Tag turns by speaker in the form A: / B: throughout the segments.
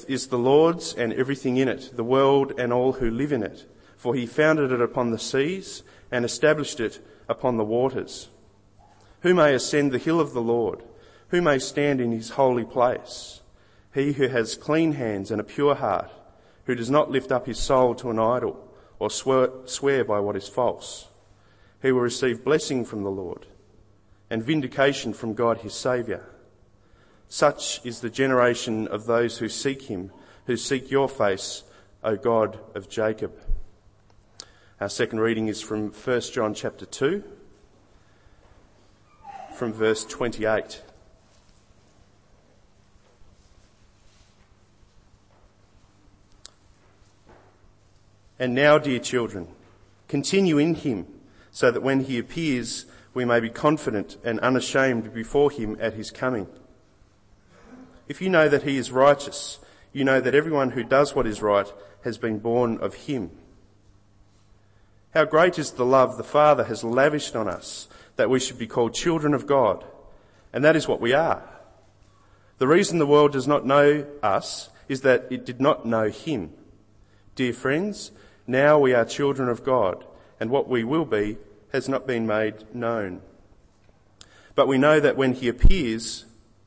A: is the Lord's and everything in it, the world and all who live in it. For he founded it upon the seas and established it upon the waters. Who may ascend the hill of the Lord? Who may stand in his holy place? He who has clean hands and a pure heart, who does not lift up his soul to an idol or swear by what is false. He will receive blessing from the Lord and vindication from God his Saviour. Such is the generation of those who seek him, who seek your face, O God of Jacob. Our second reading is from 1 John chapter 2, from verse 28. And now, dear children, continue in him, so that when he appears, we may be confident and unashamed before him at his coming. If you know that he is righteous, you know that everyone who does what is right has been born of him. How great is the love the Father has lavished on us, that we should be called children of God, and that is what we are. The reason the world does not know us is that it did not know him. Dear friends, now we are children of God, and what we will be has not been made known. But we know that when he appears,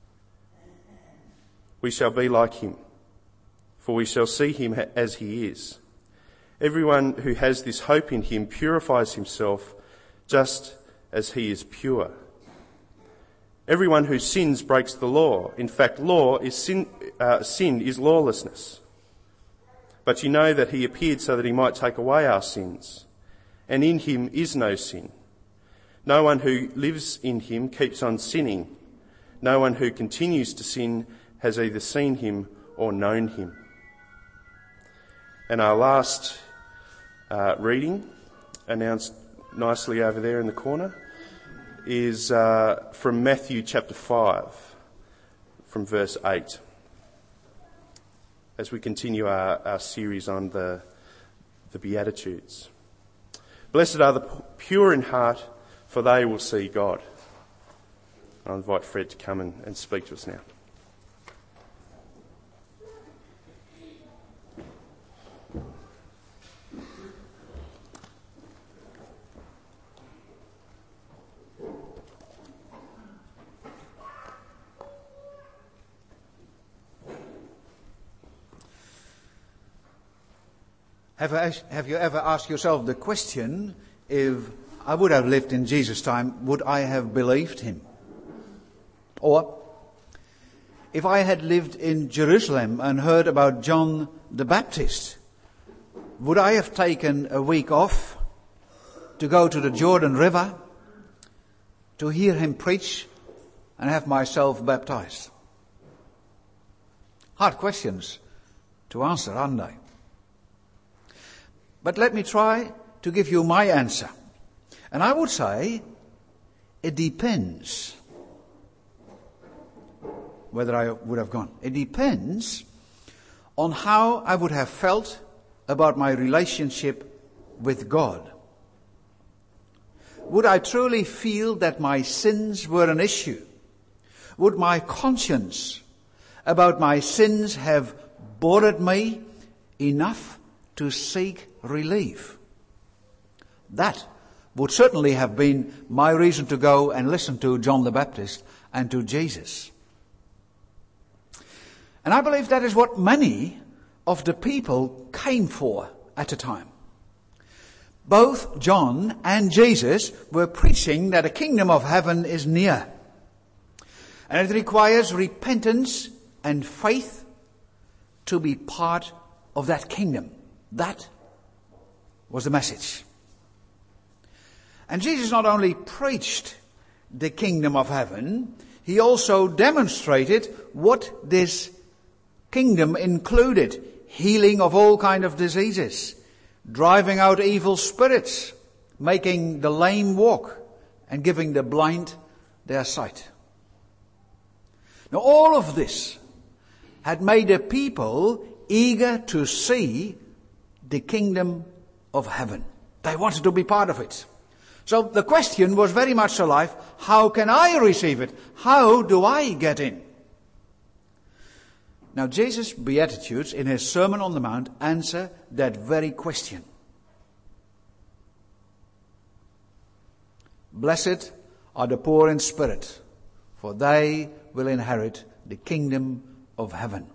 A: we shall be like him, for we shall see him as he is. Everyone who has this hope in him purifies himself just as he is pure. Everyone who sins breaks the law. In fact, sin is lawlessness. But you know that he appeared so that he might take away our sins, and in him is no sin. No one who lives in him keeps on sinning. No one who continues to sin has either seen him or known him. And our last reading, announced nicely over there in the corner, is from Matthew chapter 5, from verse 8, as we continue our series on the Beatitudes. Blessed are the pure in heart, for they will see God. I'll invite Fred to come and speak to us now.
B: Have you ever asked yourself the question, if I would have lived in Jesus' time, would I have believed him? Or, if I had lived in Jerusalem and heard about John the Baptist, would I have taken a week off to go to the Jordan River to hear him preach and have myself baptized? Hard questions to answer, aren't they? But let me try to give you my answer. And I would say, it depends whether I would have gone. It depends on how I would have felt about my relationship with God. Would I truly feel that my sins were an issue? Would my conscience about my sins have bothered me enough to seek relief? That would certainly have been my reason to go and listen to John the Baptist and to Jesus. And I believe that is what many of the people came for at the time. Both John and Jesus were preaching that the kingdom of heaven is near. And it requires repentance and faith to be part of that kingdom. That was the message. And Jesus not only preached the kingdom of heaven, he also demonstrated what this kingdom included. Healing of all kinds of diseases, driving out evil spirits, making the lame walk, and giving the blind their sight. Now all of this had made the people eager to see the kingdom of heaven. They wanted to be part of it. So the question was very much alive, how can I receive it? How do I get in? Now, Jesus' Beatitudes in his Sermon on the Mount answer that very question. Blessed are the poor in spirit, for they will inherit the kingdom of heaven.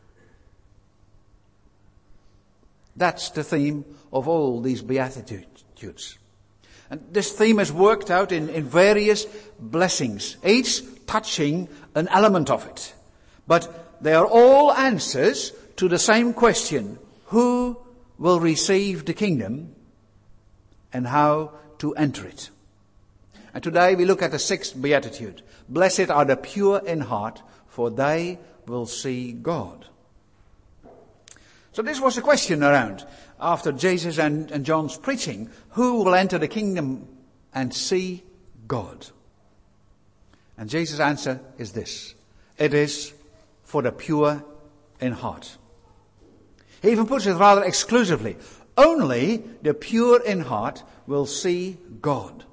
B: That's the theme of all these Beatitudes. And this theme is worked out in various blessings, each touching an element of it. But they are all answers to the same question: who will receive the kingdom and how to enter it? And today we look at the 6th Beatitude. Blessed are the pure in heart, for they will see God. So this was the question around after Jesus and John's preaching. Who will enter the kingdom and see God? And Jesus' answer is this: it is for the pure in heart. He even puts it rather exclusively. Only the pure in heart will see God.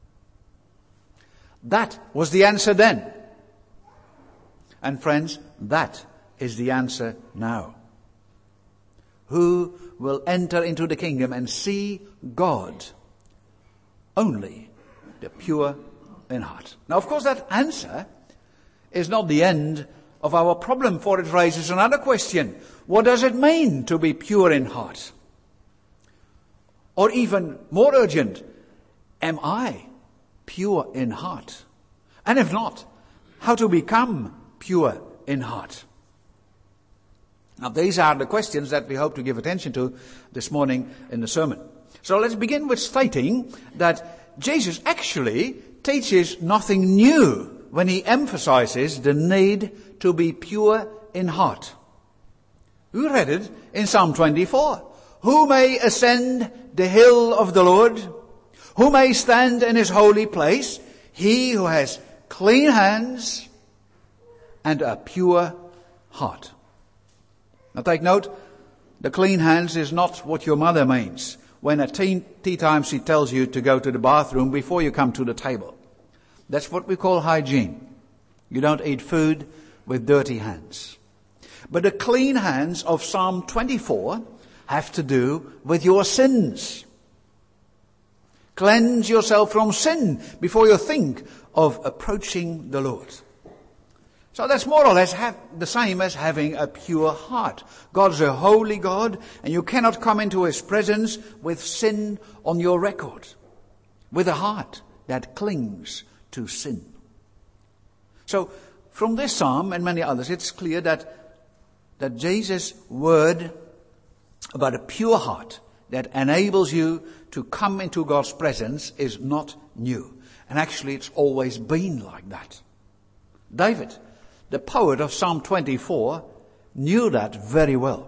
B: That was the answer then. And friends, that is the answer now. Who will enter into the kingdom and see God? Only the pure in heart. Now, of course, that answer is not the end of our problem, for it raises another question. What does it mean to be pure in heart? Or even more urgent, am I pure in heart? And if not, how to become pure in heart? Now, these are the questions that we hope to give attention to this morning in the sermon. So let's begin with stating that Jesus actually teaches nothing new when he emphasizes the need to be pure in heart. We read it in Psalm 24. Who may ascend the hill of the Lord? Who may stand in his holy place? He who has clean hands and a pure heart. Now take note, the clean hands is not what your mother means when at tea time she tells you to go to the bathroom before you come to the table. That's what we call hygiene. You don't eat food with dirty hands. But the clean hands of Psalm 24 have to do with your sins. Cleanse yourself from sin before you think of approaching the Lord. So that's more or less the same as having a pure heart. God's a holy God, and you cannot come into his presence with sin on your record, with a heart that clings to sin. So from this psalm and many others, it's clear that Jesus' word about a pure heart that enables you to come into God's presence is not new. And actually it's always been like that. David, the poet of Psalm 24, knew that very well.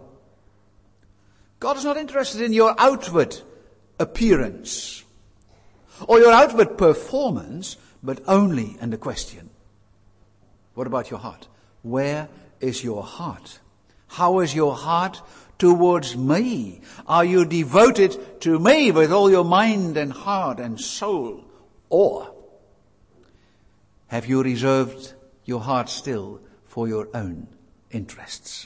B: God is not interested in your outward appearance or your outward performance, but only in the question: what about your heart? Where is your heart? How is your heart towards me? Are you devoted to me with all your mind and heart and soul? Or have you reserved your heart still for your own interests?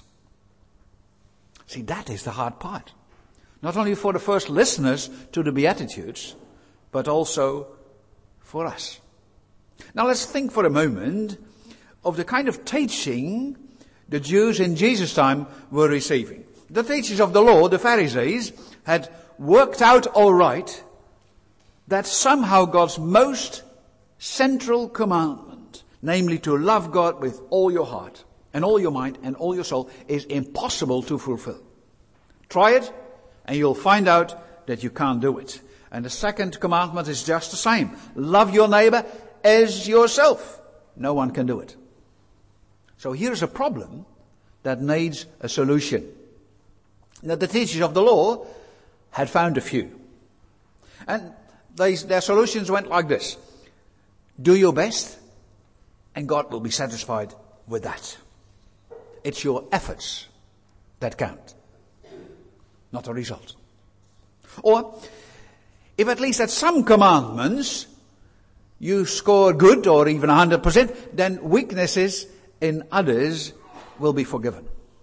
B: See, that is the hard part. Not only for the first listeners to the Beatitudes, but also for us. Now let's think for a moment of the kind of teaching the Jews in Jesus' time were receiving. The teachers of the law, the Pharisees, had worked out all right that somehow God's most central commandment, namely to love God with all your heart and all your mind and all your soul, is impossible to fulfill. Try it and you'll find out that you can't do it. And the second commandment is just the same. Love your neighbor as yourself. No one can do it. So here's a problem that needs a solution. Now, the teachers of the law had found a few. And their solutions went like this: do your best and God will be satisfied with that. It's your efforts that count, not the result. Or, if at least at some commandments you score good or even 100%, then weaknesses in others will be forgiven.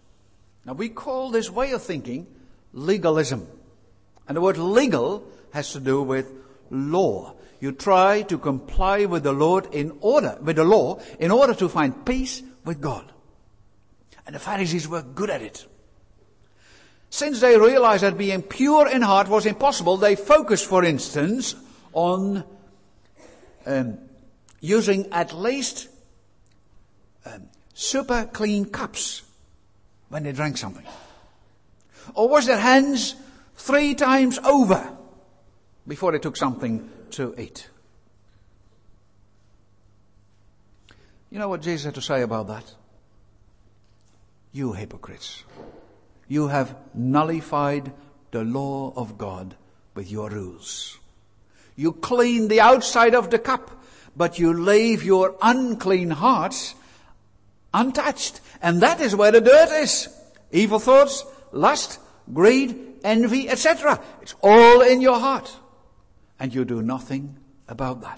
B: Now we call this way of thinking legalism. And the word legal has to do with law. You try to comply with the law in order to find peace with God. And the Pharisees were good at it. Since they realized that being pure in heart was impossible, they focused, for instance, on using at least super clean cups when they drank something. Or wash their hands 3 times over before they took something to eat. You know what Jesus had to say about that? You hypocrites. You have nullified the law of God with your rules. You clean the outside of the cup, but you leave your unclean hearts untouched. And that is where the dirt is. Evil thoughts, lust, greed, envy, etc. It's all in your heart. And you do nothing about that.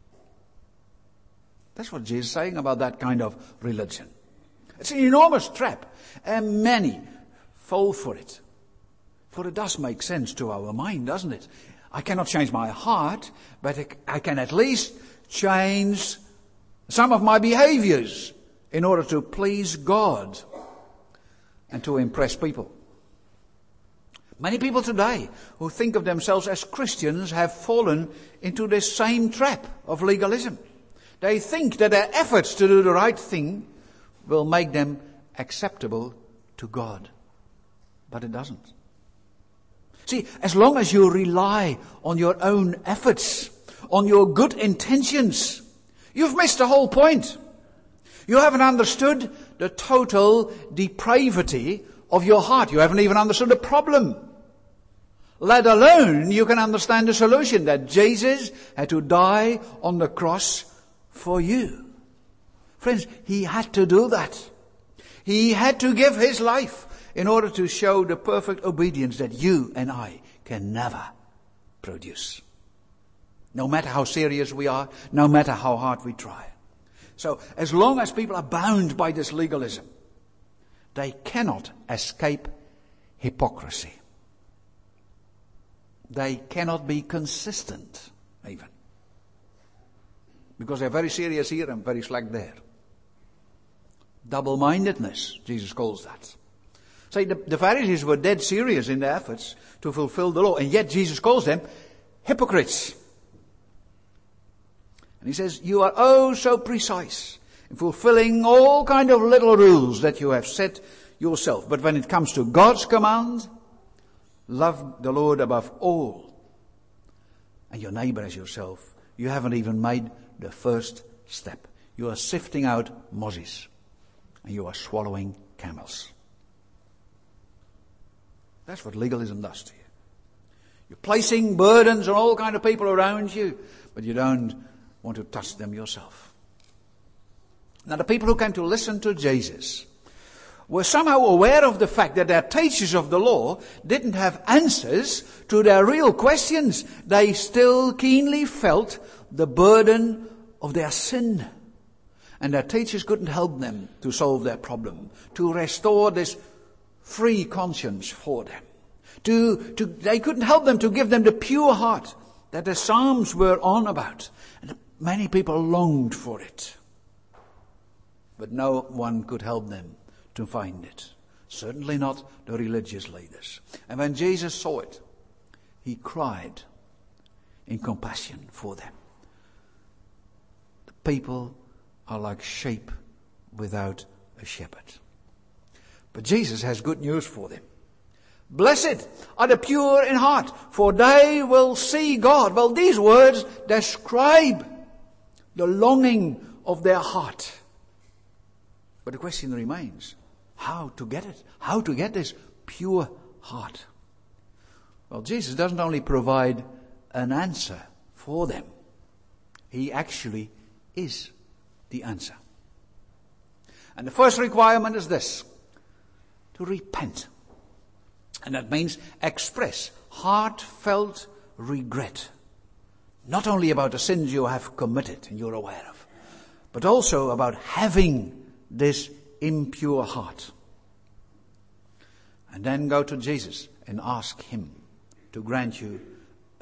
B: That's what Jesus is saying about that kind of religion. It's an enormous trap, and many fall for it. For it does make sense to our mind, doesn't it? I cannot change my heart, but I can at least change some of my behaviors in order to please God and to impress people. Many people today who think of themselves as Christians have fallen into this same trap of legalism. They think that their efforts to do the right thing will make them acceptable to God. But it doesn't. See, as long as you rely on your own efforts, on your good intentions, you've missed the whole point. You haven't understood the total depravity of your heart. You haven't even understood the problem. Let alone you can understand the solution, that Jesus had to die on the cross for you. Friends, he had to do that. He had to give his life in order to show the perfect obedience that you and I can never produce. No matter how serious we are, no matter how hard we try. So, as long as people are bound by this legalism, they cannot escape hypocrisy. They cannot be consistent, even. Because they're very serious here and very slack there. Double-mindedness, Jesus calls that. See, the Pharisees were dead serious in their efforts to fulfill the law, and yet Jesus calls them hypocrites. And he says, you are oh so precise in fulfilling all kind of little rules that you have set yourself. But when it comes to God's command, love the Lord above all and your neighbor as yourself, you haven't even made the first step. You are sifting out mozzies and you are swallowing camels. That's what legalism does to you. You're placing burdens on all kind of people around you, but you don't want to touch them yourself. Now, the people who came to listen to Jesus were somehow aware of the fact that their teachers of the law didn't have answers to their real questions. They still keenly felt the burden of their sin. And their teachers couldn't help them to solve their problem, to restore this free conscience for them. They couldn't help them to give them the pure heart that the Psalms were on about. And many people longed for it. But no one could help them to find it. Certainly not the religious leaders. And when Jesus saw it, he cried in compassion for them. The people are like sheep without a shepherd. But Jesus has good news for them. Blessed are the pure in heart, for they will see God. Well, these words describe the longing of their heart. But the question remains, how to get it? How to get this pure heart? Well, Jesus doesn't only provide an answer for them. He actually is the answer. And the first requirement is this: to repent. And that means express heartfelt regret. Not only about the sins you have committed and you're aware of, but also about having this impure heart. And then go to Jesus and ask him to grant you a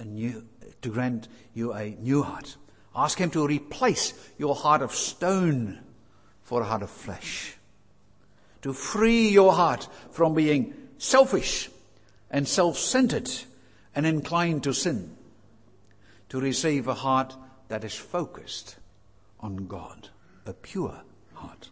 B: new heart. Ask him to replace your heart of stone for a heart of flesh. To free your heart from being selfish and self-centered and inclined to sin. To receive a heart that is focused on God. A pure heart.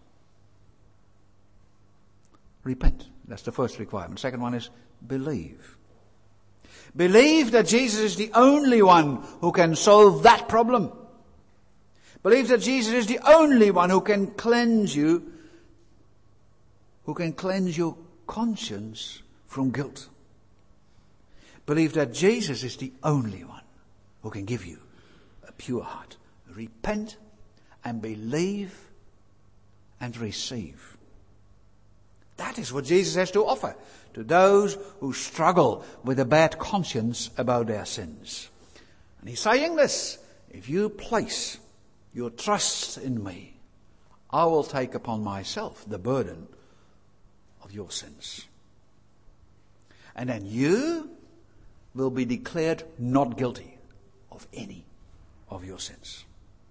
B: Repent. That's the first requirement. Second one is believe. Believe that Jesus is the only one who can solve that problem. Believe that Jesus is the only one who can cleanse you, who can cleanse your conscience from guilt. Believe that Jesus is the only one who can give you a pure heart. Repent and believe and receive. That is what Jesus has to offer to those who struggle with a bad conscience about their sins. And he's saying this: if you place your trust in me, I will take upon myself the burden of your sins. And then you will be declared not guilty of any of your sins.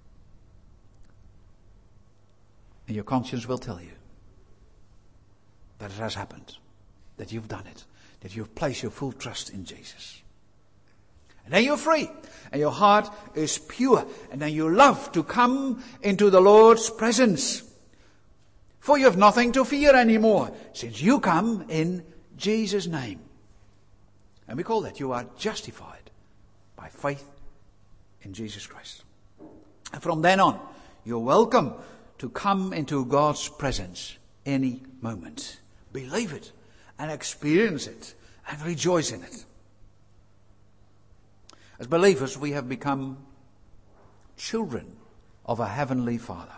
B: And your conscience will tell you that it has happened, that you've done it, that you've placed your full trust in Jesus. And then you're free, and your heart is pure, and then you love to come into the Lord's presence. For you have nothing to fear anymore, since you come in Jesus' name. And we call that you are justified by faith in Jesus Christ. And from then on, you're welcome to come into God's presence any moment. Believe it and experience it and rejoice in it. As believers, we have become children of a heavenly Father.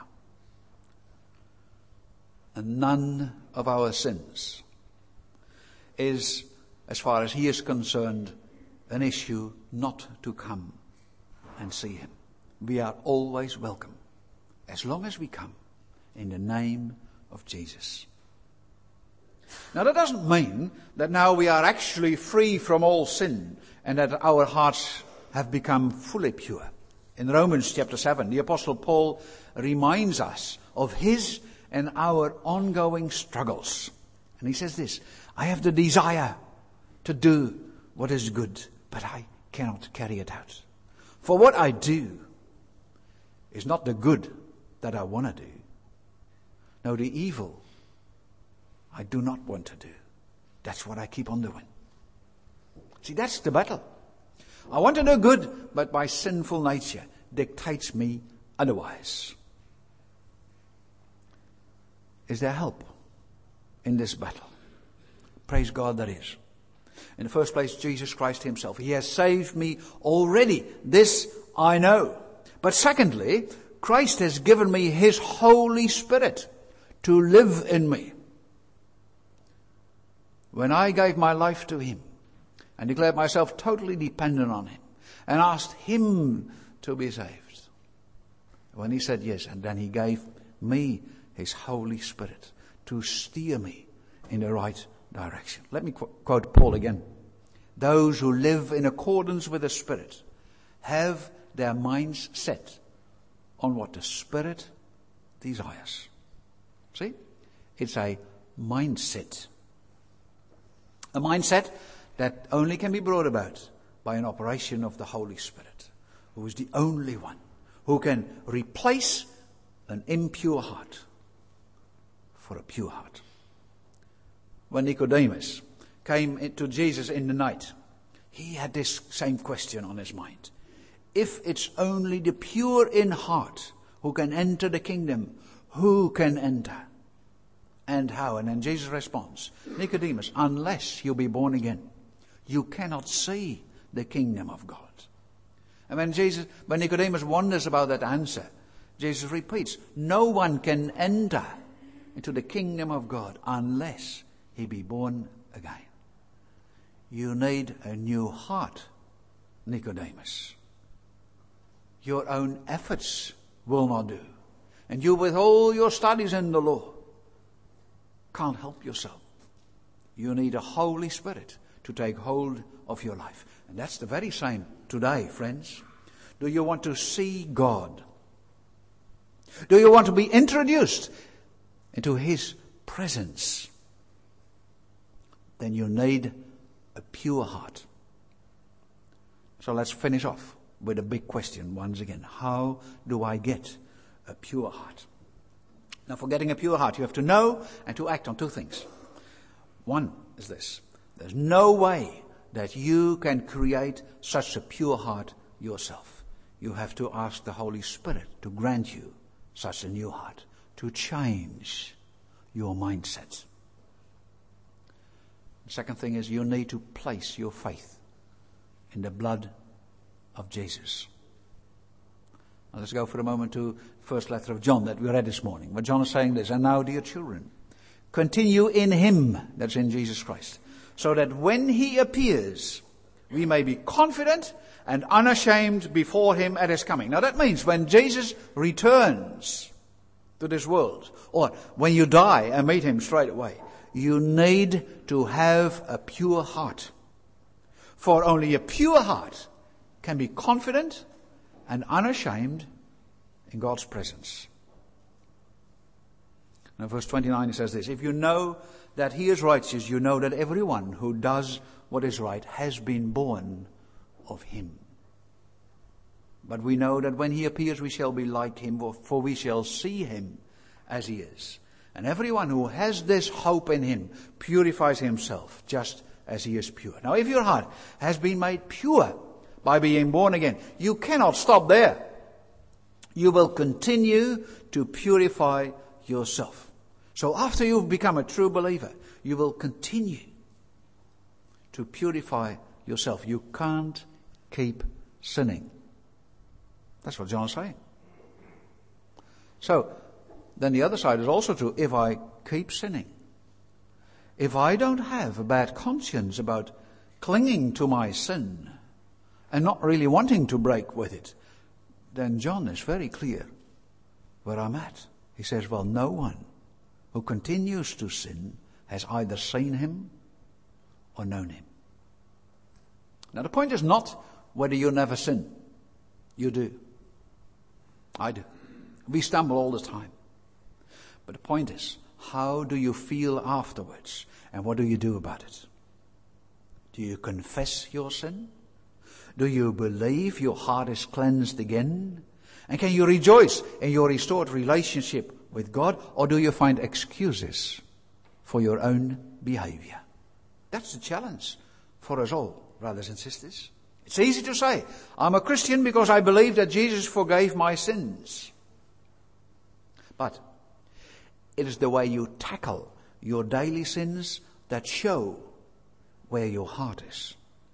B: And none of our sins is, as far as he is concerned, an issue not to come and see him. We are always welcome, as long as we come in the name of Jesus. Now that doesn't mean that now we are actually free from all sin and that our hearts have become fully pure. In Romans chapter 7, the Apostle Paul reminds us of his and our ongoing struggles. And he says this: I have the desire to do what is good, but I cannot carry it out. For what I do is not the good that I want to do. No, the evil I do not want to do. That's what I keep on doing. See, that's the battle. I want to do good, but my sinful nature dictates me otherwise. Is there help in this battle? Praise God, there is. In the first place, Jesus Christ himself. He has saved me already. This I know. But secondly, Christ has given me his Holy Spirit to live in me. When I gave my life to him and declared myself totally dependent on him and asked him to be saved, when he said yes, and then he gave me his Holy Spirit to steer me in the right direction. Let me quote Paul again. Those who live in accordance with the Spirit have their minds set on what the Spirit desires. See? It's a mindset. A mindset that only can be brought about by an operation of the Holy Spirit, who is the only one who can replace an impure heart for a pure heart. When Nicodemus came to Jesus in the night, he had this same question on his mind. If it's only the pure in heart who can enter the kingdom, who can enter? And how? And then Jesus responds, Nicodemus, unless you be born again, you cannot see the kingdom of God. And when Nicodemus wonders about that answer, Jesus repeats, no one can enter into the kingdom of God unless he be born again. You need a new heart, Nicodemus. Your own efforts will not do. And you, with all your studies in the law, can't help yourself. You need a Holy Spirit to take hold of your life. And that's the very same today, friends. Do you want to see God? Do you want to be introduced into His presence? Then you need a pure heart. So let's finish off with a big question once again. How do I get a pure heart? Now, for getting a pure heart, you have to know and to act on two things. One is this. There's no way that you can create such a pure heart yourself. You have to ask the Holy Spirit to grant you such a new heart, to change your mindset. The second thing is you need to place your faith in the blood of Jesus. Now let's go for a moment to first letter of John that we read this morning, where John is saying this, and now, dear children, continue in Him, that's in Jesus Christ, so that when He appears, we may be confident and unashamed before Him at His coming. Now that means when Jesus returns to this world, or when you die and meet Him straight away, you need to have a pure heart. For only a pure heart can be confident and unashamed in God's presence. Now verse 29 says this, if you know that He is righteous, you know that everyone who does what is right has been born of Him. But we know that when He appears we shall be like Him, for we shall see Him as He is. And everyone who has this hope in Him purifies himself just as He is pure. Now if your heart has been made pure by being born again, you cannot stop there. You will continue to purify yourself. So after you've become a true believer, you will continue to purify yourself. You can't keep sinning. That's what John is saying. So, then the other side is also true. If I keep sinning, if I don't have a bad conscience about clinging to my sin and not really wanting to break with it, then John is very clear where I'm at. He says, well, no one who continues to sin has either seen Him or known Him. Now the point is not whether you never sin. You do. I do. We stumble all the time. But the point is, how do you feel afterwards? And what do you do about it? Do you confess your sin? Do you believe your heart is cleansed again? And can you rejoice in your restored relationship with God? Or do you find excuses for your own behavior? That's the challenge for us all, brothers and sisters. It's easy to say, I'm a Christian because I believe that Jesus forgave my sins. But it is the way you tackle your daily sins that show where your heart is.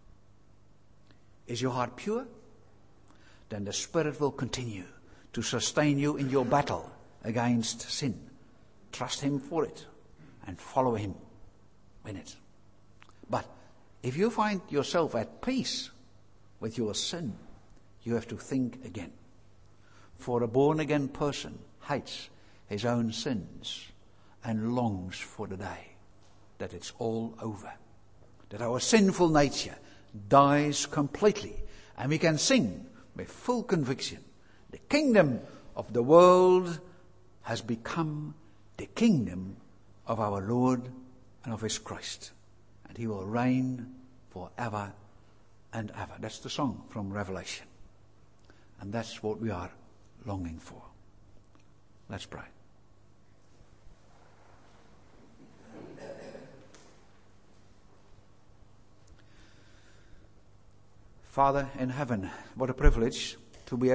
B: Is your heart pure? Then the Spirit will continue to sustain you in your battle against sin. Trust Him for it and follow Him in it. But if you find yourself at peace with your sin, you have to think again. For a born-again person hates his own sins and longs for the day that it's all over. That our sinful nature dies completely and we can sing with full conviction, the kingdom of the world has become the kingdom of our Lord and of His Christ. And He will reign forever and ever. That's the song from Revelation. And that's what we are longing for. Let's pray. Father in heaven, what a privilege to be